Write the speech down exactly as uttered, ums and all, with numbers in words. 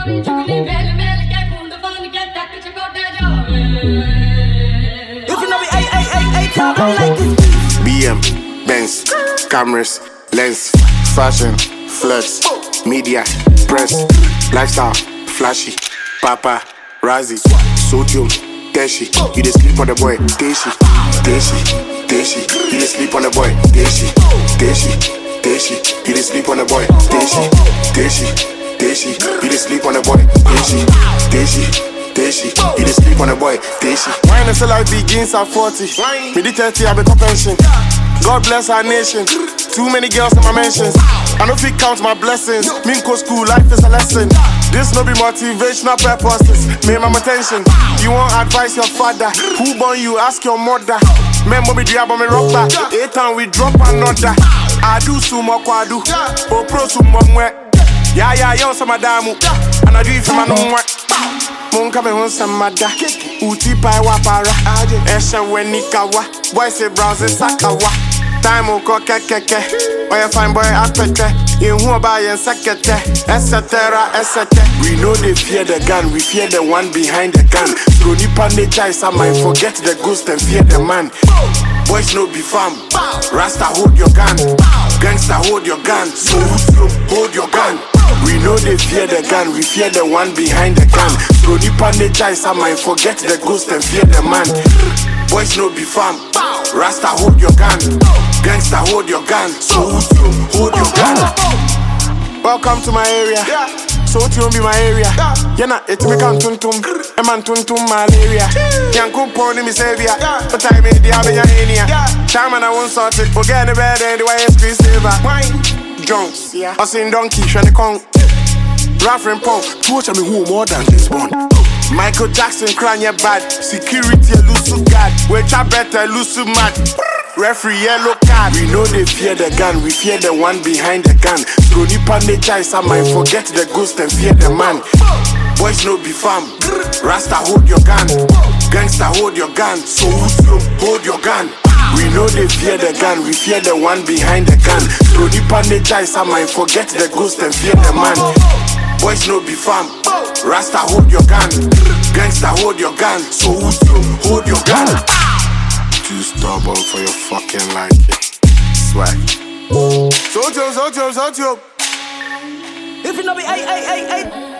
B M, Benz, cameras, lens, fashion, flex, media, press, lifestyle, flashy, papa, Razzie, sodium, Deshi. You dey sleep on the boy, Deshi, Deshi, Deshi. You dey sleep on the boy, Deshi, Deshi, Deshi. You dey sleep on the boy, Deshi, Deshi, Deshi. You dey sleep on the boy, Deshi, Deshi. Deshi, you dey sleep on the boy, Deshi. Why not sell out begins at forty? Me the thirty, I be top pension. God bless our nation. Too many girls in my mentions. I don't fit count my blessings. Minko school, life is a lesson. This no be motivational purposes. Make my attention. You want advice your father? Who born you? Ask your mother. Remember me drop on me rubber. Eight time we drop another. I do sumo kwadu. O pro sumo mwe. Yeah yeah yo sama damu. And I do it for my numwe. Munka me hon samada. Uti pai wa para. Esha wenikawa. Boy say browse sakawa. Time oko kekeke. Oya fine boy apete. In who about yen sekete. Etc. Etc. We know they fear the gun. We fear the one behind the gun. So nipa nature is I might forget the ghost and fear the man. Boys no be fam. Rasta hold your gun. Gangsta hold your gun. So hold your gun. We know they fear the gun, we fear the one behind the gun. So nipa nature is I might forget the ghost and fear the man. Boys no be fam. Rasta hold your gun. Gangsta hold your gun. So hold your gun. Welcome to my area. So to be my area. Yana it me can tuntum. A man tuntum malaria. Yanku pony me savior. But I made the abenya enia. Time and I won't sort it. Forget the bed and the way it's free saver. Jones, yeah. I seen donkey, shiny kong. Raffin pong, torture me who more than this one. Michael Jackson crying your bad. Security lose guard. We try better lose mad. Referee yellow card. We know they fear the gun, we fear the one behind the gun. So nipa nature is I might forget the ghost and fear the man. Boys no be fam. Rasta hold your gun. Gangsta hold your gun. So hold your gun. We know they fear the gun, we fear the one behind the gun. So nipa nature is I might forget the ghost and fear the man. Boys no be fam. Rasta hold your gun. Gangsta hold your gun. So hold your gun. Too stubborn for your fucking liking. Swag. So so so so so. If you know me, ay ay ay ay.